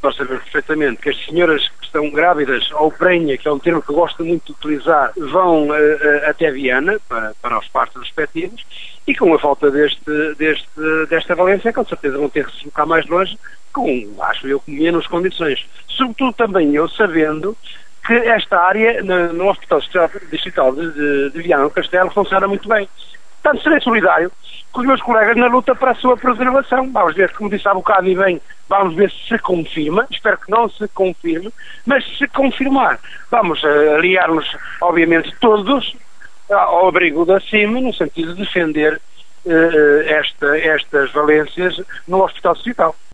nós sabemos perfeitamente que as senhoras que estão grávidas, ou prenha, que é um termo que eu gosto muito de utilizar, vão até Viana para os partos respectivos, e com a falta desta valência, com certeza vão ter que se deslocar mais longe, acho eu, com menos condições. Sobretudo também eu sabendo que esta área, no Hospital Distrital de Viana do Castelo, funciona muito bem. Portanto, serei solidário com os meus colegas na luta para a sua preservação. Vamos ver, como disse há bocado e bem, vamos ver se confirma. Espero que não se confirme, mas se confirmar, vamos aliar-nos, obviamente, todos ao abrigo da CIM, no sentido de defender estas valências no Hospital Distrital.